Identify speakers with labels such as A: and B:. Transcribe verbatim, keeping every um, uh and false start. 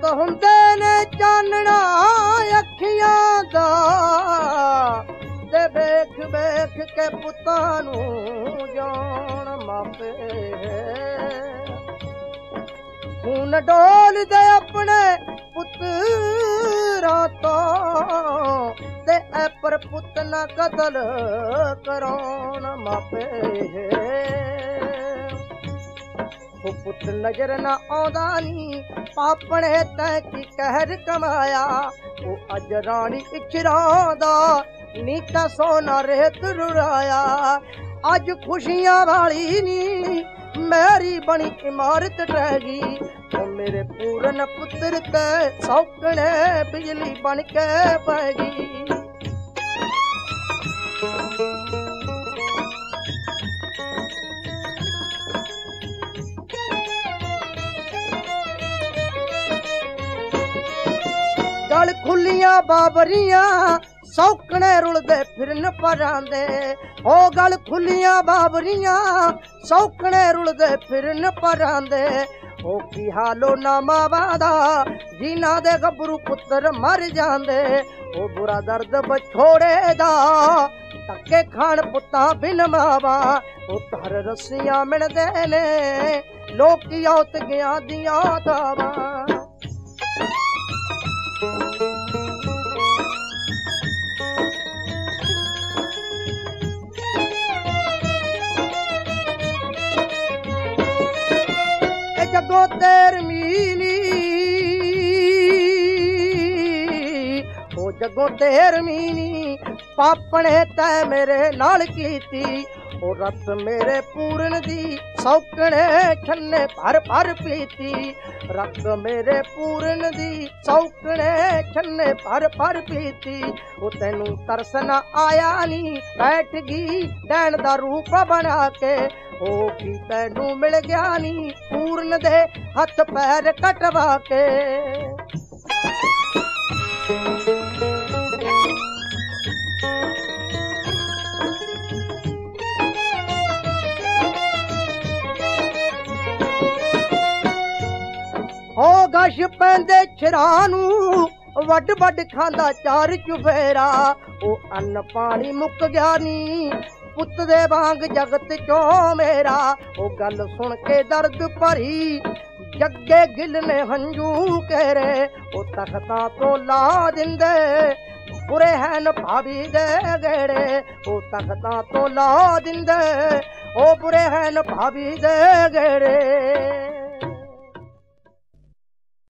A: ਹੁੰਦੇ ਨੇ ਚਾਨਣਾ ਅੱਖੀਆਂ ਦਾ ਤੇ ਵੇਖ ਵੇਖ ਕੇ ਪੁੱਤਾਂ ਨੂੰ ਜਾਣ ਮਾਪੇ ਖੂਨ ਡੋਲਦੇ ਆਪਣੇ ਪੁੱਤਰਾਂ ਤੋਂ ਤੇ ਐ ਪਰ ਪੁੱਤ ਨਾ ਕਤਲ ਕਰਾਉਣ ਮਾਪੇ ਉਹ ਪੁੱਤ ਨਜ਼ਰ ਨਾ ਆਉਂਦਾ ਨੀ ਪਾਪਣੇ ਤੈਂ ਕੀ ਕਹਿਰ ਕਮਾਇਆ ਉਹ ਅੱਜ ਰਾਣੀ ਇਚਰਾਂ ਦਾ ਨੀਤਾ ਸੋਨਾ ਰੇਤ ਰੁਰਾਇਆ ਅੱਜ ਖੁਸ਼ੀਆਂ ਵਾਲੀ ਨੀ ਮੇਰੀ ਬਣੀ ਇਮਾਰਤ ਟਹਿ ਗਈ ਉਹ ਮੇਰੇ ਪੂਰਨ ਪੁੱਤਰ ਤੇ ਸੌਕਣੇ ਬਿਜਲੀ ਬਣ ਕੇ ਪੈ ਗਈ गल खुलियां बाबरियां सौकने रुलदे फिरन परांदे ओ गल खुलियां बाबरियां सौकने रुलदे फिरन परांदे ओ की हालो ना मावादा जिन्हां दे गबरू पुत्तर मर जांदे ओ बुरा दर्द बछोड़े दा धक्के खाण पुत्तां बिन मावा ओ तर रस्सियां मिलदे ने लोकी औत गया दियां दावा जगो तेर मीनी ओ जगो तेर मीनी पापने तै मेरे नाल कीती ओ रत मेरे पूरन दी सौकने छन्ने भर भर पीती रत मेरे पूरन दी सौकने छन्ने भर भर पीती ओ तैनू तरस ना आया नी बैठ गई डैन दा रूप बना के ओ की तैनू मिल गया नी पूरन दे हथ पैर कटवा के हो गश पैंदे छिरानू वड वड खांदा चार चुफेरा ओ अन्न पानी मुक गया नी पुत दे वांग जगत चो मेरा ओ गल सुन के दर्द भरी जगे गिल ने हंजू केरे ओ तख्तां तो ला दिंदे बुरे हैन भाभी दे गेड़े ओ तख्तां तो ला दिंदे ओ बुरे हैन भाभी दे गेड़े।